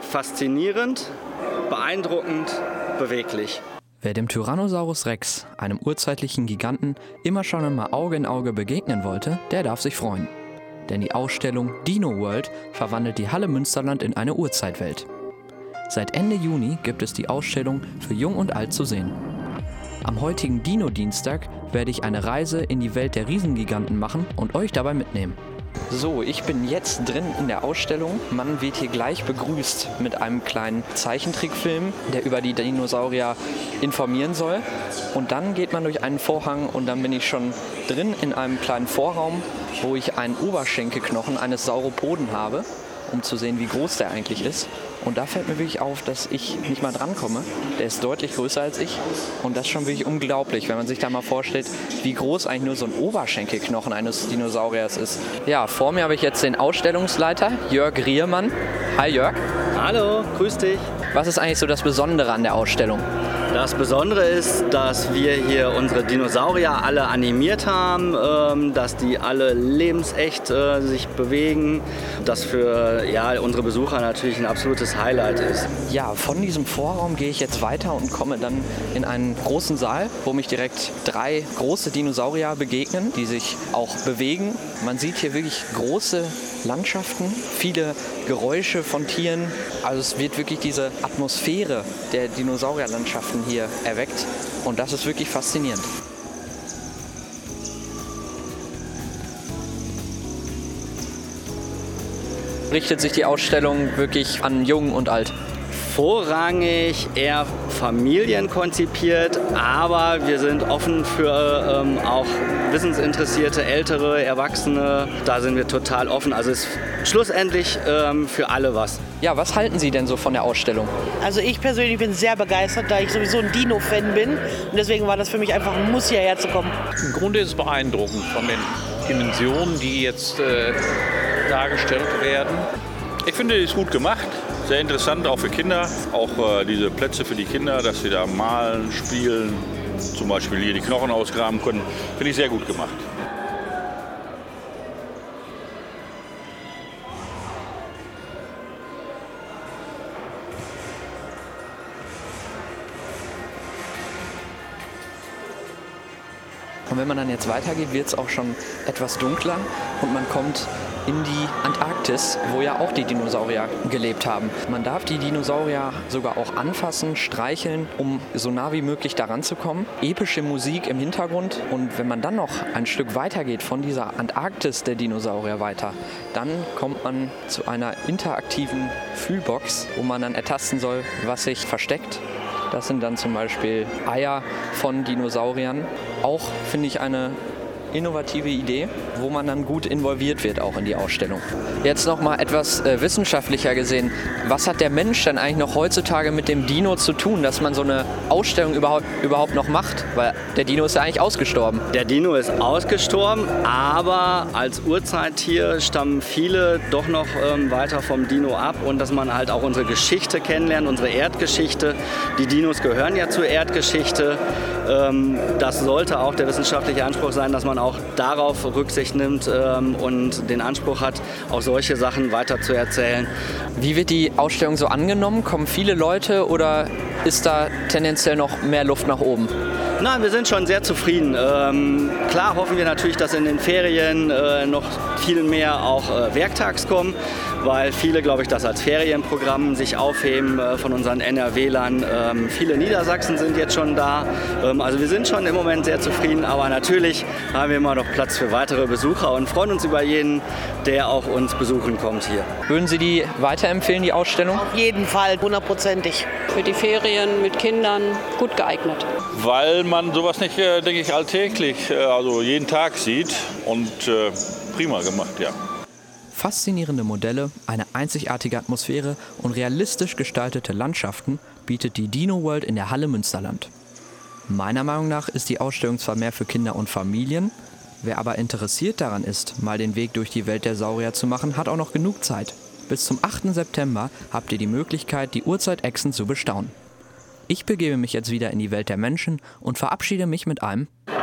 faszinierend, beeindruckend, beweglich. Wer dem Tyrannosaurus Rex, einem urzeitlichen Giganten, immer schon einmal Auge in Auge begegnen wollte, der darf sich freuen. Denn die Ausstellung Dino World verwandelt die Halle Münsterland in eine Urzeitwelt. Seit Ende Juni gibt es die Ausstellung für Jung und Alt zu sehen. Am heutigen Dino-Dienstag werde ich eine Reise in die Welt der Riesengiganten machen und euch dabei mitnehmen. So, ich bin jetzt drin in der Ausstellung. Man wird hier gleich begrüßt mit einem kleinen Zeichentrickfilm, der über die Dinosaurier informieren soll. Und dann geht man durch einen Vorhang und dann bin ich schon drin in einem kleinen Vorraum, wo ich einen Oberschenkelknochen eines Sauropoden habe, um zu sehen, wie groß der eigentlich ist. Und da fällt mir wirklich auf, dass ich nicht mal drankomme. Der ist deutlich größer als ich und das ist schon wirklich unglaublich, wenn man sich da mal vorstellt, wie groß eigentlich nur so ein Oberschenkelknochen eines Dinosauriers ist. Ja, vor mir habe ich jetzt den Ausstellungsleiter, Jörg Riermann. Hi Jörg. Hallo, grüß dich. Was ist eigentlich so das Besondere an der Ausstellung? Das Besondere ist, dass wir hier unsere Dinosaurier alle animiert haben, dass die alle lebensecht sich bewegen, das für unsere Besucher natürlich ein absolutes Highlight ist. Ja, von diesem Vorraum gehe ich jetzt weiter und komme dann in einen großen Saal, wo mich direkt 3 große Dinosaurier begegnen, die sich auch bewegen. Man sieht hier wirklich große Landschaften, viele Geräusche von Tieren. Also es wird wirklich diese Atmosphäre der Dinosaurierlandschaften hier erweckt und das ist wirklich faszinierend. Richtet sich die Ausstellung wirklich an Jung und Alt? Vorrangig eher familienkonzipiert, aber wir sind offen für auch wissensinteressierte Ältere, Erwachsene. Da sind wir total offen. Also ist schlussendlich für alle was. Ja, was halten Sie denn so von der Ausstellung? Also ich persönlich bin sehr begeistert, da ich sowieso ein Dino-Fan bin. Und deswegen war das für mich einfach ein Muss, hierher zu kommen. Im Grunde ist es beeindruckend von den Dimensionen, die jetzt dargestellt werden. Ich finde, es ist gut gemacht. Sehr interessant, auch für Kinder. Auch diese Plätze für die Kinder, dass sie da malen, spielen, zum Beispiel hier die Knochen ausgraben können. Finde ich sehr gut gemacht. Und wenn man dann jetzt weitergeht, wird es auch schon etwas dunkler und man kommt in die Antarktis, wo ja auch die Dinosaurier gelebt haben. Man darf die Dinosaurier sogar auch anfassen, streicheln, um so nah wie möglich daran zu kommen. Epische Musik im Hintergrund und wenn man dann noch ein Stück weiter geht von dieser Antarktis der Dinosaurier weiter, dann kommt man zu einer interaktiven Fühlbox, wo man dann ertasten soll, was sich versteckt. Das sind dann zum Beispiel Eier von Dinosauriern. Auch finde ich eine innovative Idee, wo man dann gut involviert wird auch in die Ausstellung. Jetzt noch mal etwas wissenschaftlicher gesehen. Was hat der Mensch denn eigentlich noch heutzutage mit dem Dino zu tun, dass man so eine Ausstellung überhaupt noch macht? Weil der Dino ist ja eigentlich ausgestorben. Der Dino ist ausgestorben, aber als Urzeittier stammen viele doch noch weiter vom Dino ab und dass man halt auch unsere Geschichte kennenlernt, unsere Erdgeschichte. Die Dinos gehören ja zur Erdgeschichte. Das sollte auch der wissenschaftliche Anspruch sein, dass man auch darauf Rücksicht nimmt und den Anspruch hat, auch solche Sachen weiter zu erzählen. Wie wird die Ausstellung so angenommen? Kommen viele Leute oder ist da tendenziell noch mehr Luft nach oben? Nein, wir sind schon sehr zufrieden. Klar hoffen wir natürlich, dass in den Ferien noch viel mehr auch werktags kommen, weil viele, glaube ich, das als Ferienprogramm sich aufheben von unseren NRWlern. Viele Niedersachsen sind jetzt schon da. Also wir sind schon im Moment sehr zufrieden, aber natürlich haben wir immer noch Platz für weitere Besucher und freuen uns über jeden, der auch uns besuchen kommt hier. Würden Sie die weiterempfehlen, die Ausstellung? Auf jeden Fall, 100%. Für die Ferien mit Kindern gut geeignet. Weil man sowas nicht, denke ich, alltäglich, also jeden Tag sieht und prima gemacht, ja. Faszinierende Modelle, eine einzigartige Atmosphäre und realistisch gestaltete Landschaften bietet die Dino World in der Halle Münsterland. Meiner Meinung nach ist die Ausstellung zwar mehr für Kinder und Familien, wer aber interessiert daran ist, mal den Weg durch die Welt der Saurier zu machen, hat auch noch genug Zeit. Bis zum 8. September habt ihr die Möglichkeit, die Urzeitechsen zu bestaunen. Ich begebe mich jetzt wieder in die Welt der Menschen und verabschiede mich mit einem